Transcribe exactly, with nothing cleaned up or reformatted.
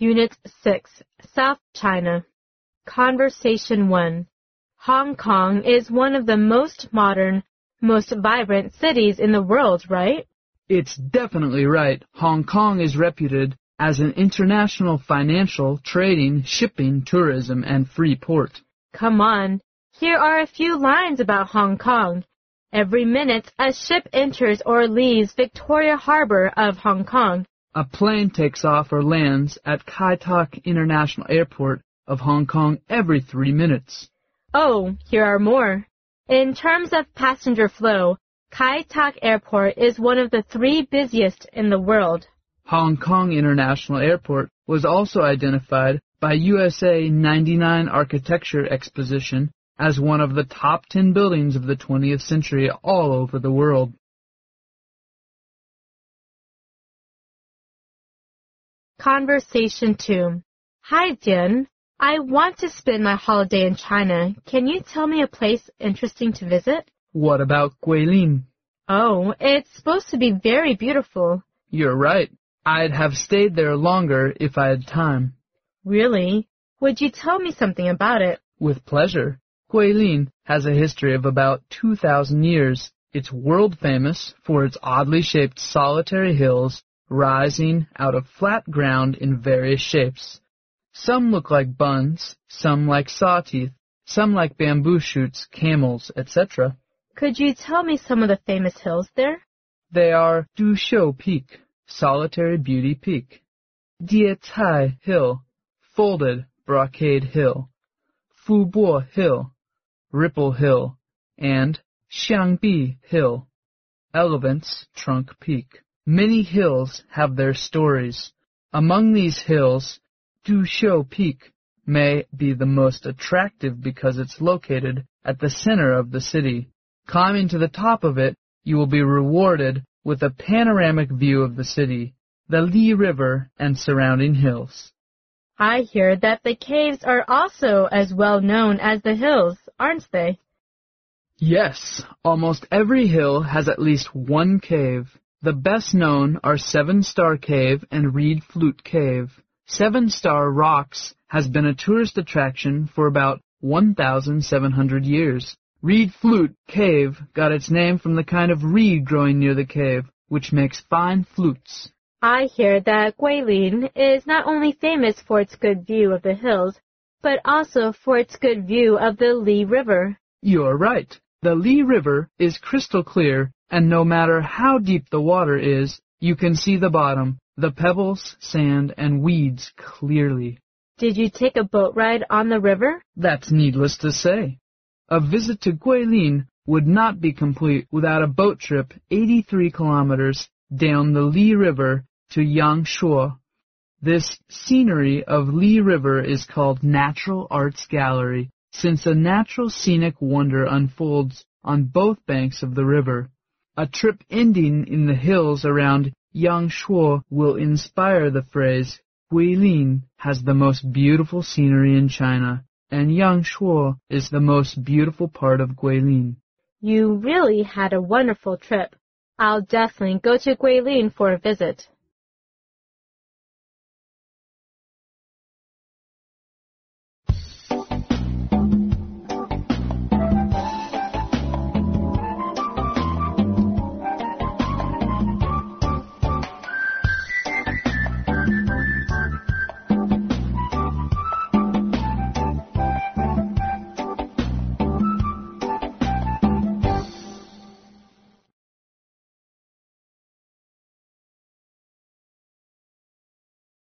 Unit six, South China. Conversation one. Hong Kong is one of the most modern, most vibrant cities in the world, right? It's definitely right. Hong Kong is reputed as an international financial, trading, shipping, tourism, and free port. Come on, here are a few lines about Hong Kong. Every minute, a ship enters or leaves Victoria Harbor of Hong Kong. A plane takes off or lands at Kai Tak International Airport of Hong Kong every three minutes. Oh, here are more. In terms of passenger flow, Kai Tak Airport is one of the three busiest in the world. Hong Kong International Airport was also identified by U S A ninety-nine Architecture Exposition as one of the top ten buildings of the twentieth century all over the world. Conversation two. Hi, Jian. I want to spend my holiday in China. Can you tell me a place interesting to visit? What about Guilin? Oh, it's supposed to be very beautiful. You're right. I'd have stayed there longer if I had time. Really? Would you tell me something about it? With pleasure. Guilin has a history of about two thousand years. It's world famous for its oddly shaped solitary hills rising out of flat ground in various shapes. Some look like buns, some like sawteeth, some like bamboo shoots, camels, et cetera. Could you tell me some of the famous hills there? They are Dushou Peak, Solitary Beauty Peak, Die Cai Hill, Folded Brocade Hill, Fubo Hill, Ripple Hill, and Xiangbi Hill, Elephant's Trunk Peak. Many hills have their stories. Among these hills, Dushou Peak may be the most attractive because it's located at the center of the city. Climbing to the top of it, you will be rewarded with a panoramic view of the city, the Li River, and surrounding hills. I hear that the caves are also as well known as the hills, aren't they? Yes, almost every hill has at least one cave. The best known are Seven Star Cave and Reed Flute Cave. Seven Star Rocks has been a tourist attraction for about one thousand seven hundred years. Reed Flute Cave got its name from the kind of reed growing near the cave, which makes fine flutes. I hear that Guilin is not only famous for its good view of the hills, but also for its good view of the Li River. You're right. The Li River is crystal clear, and no matter how deep the water is, you can see the bottom, the pebbles, sand, and weeds clearly. Did you take a boat ride on the river? That's needless to say. A visit to Guilin would not be complete without a boat trip eighty-three kilometers down the Li River to Yangshuo. This scenery of Li River is called Natural Arts Gallery, since a natural scenic wonder unfolds on both banks of the river. A trip ending in the hills around Yangshuo will inspire the phrase, Guilin has the most beautiful scenery in China, and Yangshuo is the most beautiful part of Guilin. You really had a wonderful trip. I'll definitely go to Guilin for a visit.